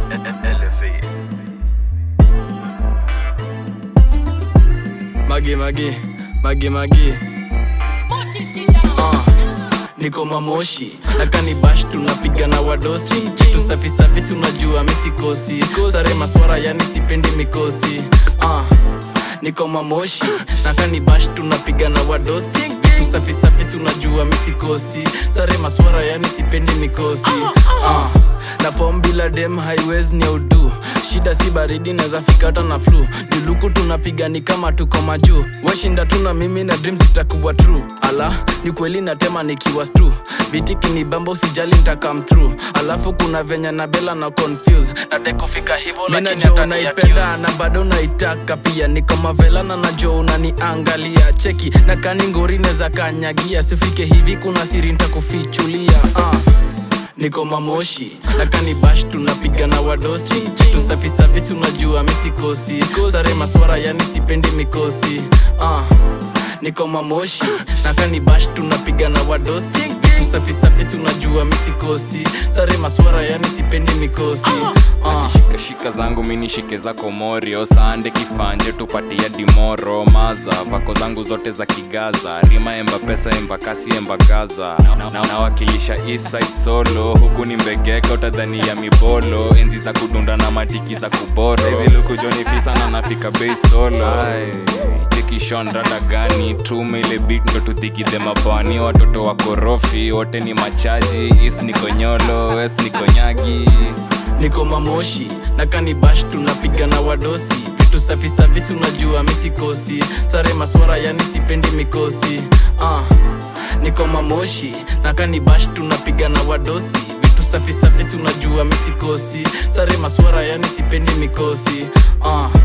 Elevate. Magi. Niko mamoshi nakani bash tunapiga na wadosi kitu safi safi si unajua misikosi sare maswara yani sipendi mikosi niko mamoshi nakani bash tunapiga na wadosi kitu safi safi si unajua misikosi sare maswara yani sipendi mikosi na form bila dem highways ni udu shida si baridi naeza fika hata na flu duluku tunapiga ni kama tuko majuu washinda tuna mimi na dreams itakuwa true ala ni kweli natema nikiwa stu bitiki ni bamba usijali nita come through alafu kuna venya na bela na confuse nade kufika hivo lakini hata naipenda na bado naitaka pia niko mavela na najua unaniangalia cheki na kaningori neza kanyagia sifike hivi kuna siri nitakufichulia niko mamoshi nakani bash tunapiga na wadosi kitu safi safi si unajua misikosi sare maswara yani sipendi mikosi niko mamoshi nakani bash tunapiga na wadosi kitu safi safi si unajua misikosi sare maswara yani sipendi mikosi shika zangu mini shike zako morio sande kifanje tupatia dimoro maza vako zangu zote za kigaza rima emba pesa emba kasi emba gaza na wakilisha east side solo huku ni mbegeka utadhani ya mibolo enzi za kudunda na matiki za kuboro saizi luku joni fisa na nafika base solo chekishon rada gani tume ile beat ndo tuthikide mabani watoto wa korofi wote ni machaji is ni konyolo wes ni konyagi niko mamoshi nakani bash tunapiga na wadosi vitu safi safi si unajua misikosi sare maswara yani sipendi mikosi niko mamoshi nakani bash tunapiga na wadosi vitu safi safi si unajua misikosi sare maswara yani sipendi mikosi